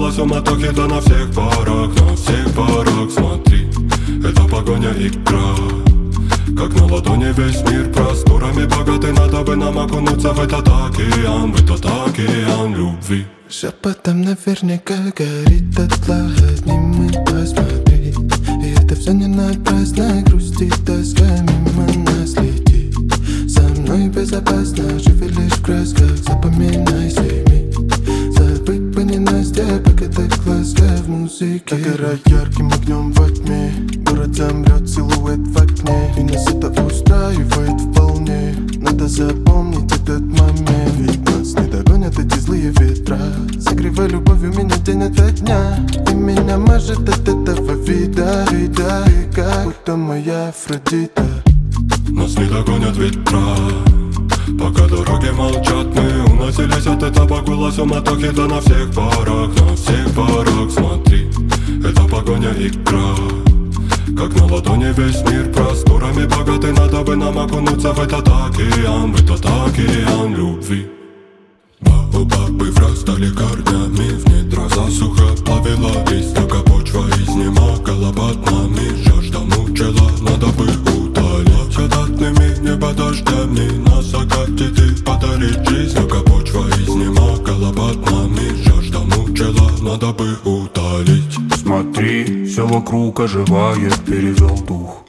погула суматохи, да на всех парах, на всех парах. Смотри, это погоня, игра, как на ладони весь мир просторами богатый. Надо бы нам окунуться в этот океан любви. Шепотом наверняка горит дотла, одним мы посмотри. И это все не напрасно, грустит тоска мимо нас летит. Со мной безопасно, живи лишь в красках, запоминай сними. Забыть бы не Настя, пока так ласка в музыке. Догорай ярким огнем во тьме, город замрет, силуэт в окне. И нас это устраивает вполне. Надо запомнить этот момент, ведь нас не догонят эти злые ветра. Согревай любовью меня день ото дня. И меня мажет от этого вида, и как будто моя Афродита. Нас не догонят ветра, пока дороги молчат. Мы уносились от этапа гула суматохи, да на всех парах, на всех парах. Смотри, это погоня, игра, как на ладони весь мир просторами богатый. Надо бы нам окунуться в этот океан любви. Баобабы врастали корнями в недра, засуха плавила истока, почва изнемогала под нами. Жажда мучила, надо бы утолить чадатными небо дождями. На закате ты подарить жизнь, пока почва изнемогала под нами. Жажда мучила, надо бы утолить. Смотри, все вокруг оживает, перевел дух.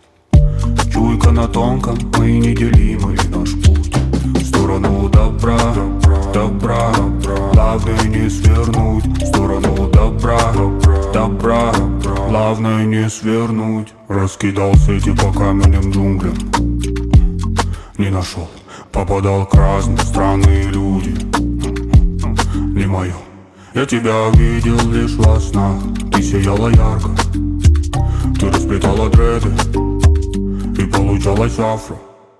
Чуйка на тонком, мы неделимый наш путь в сторону добра, добра, главное не свернуть. В сторону добра, добра, главное не свернуть. Раскидал сети по каменным джунглям, не нашел, попадал к разным странные люди. Не мое. Я тебя видел лишь во снах, ты сияла ярко, ты расплетала дреды, и получалось афро.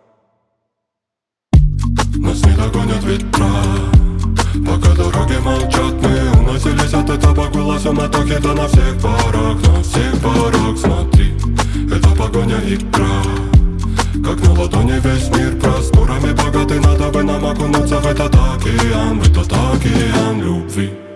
Нас не догонят ветра, пока дороги молчат. Мы уносились от этапа гула суматохи, да на всех парах, на всех парах. Смотри, это погоня, игра, как на ладони весь мир просторами богатый. Надо бы нам окунуться в этот океан любви.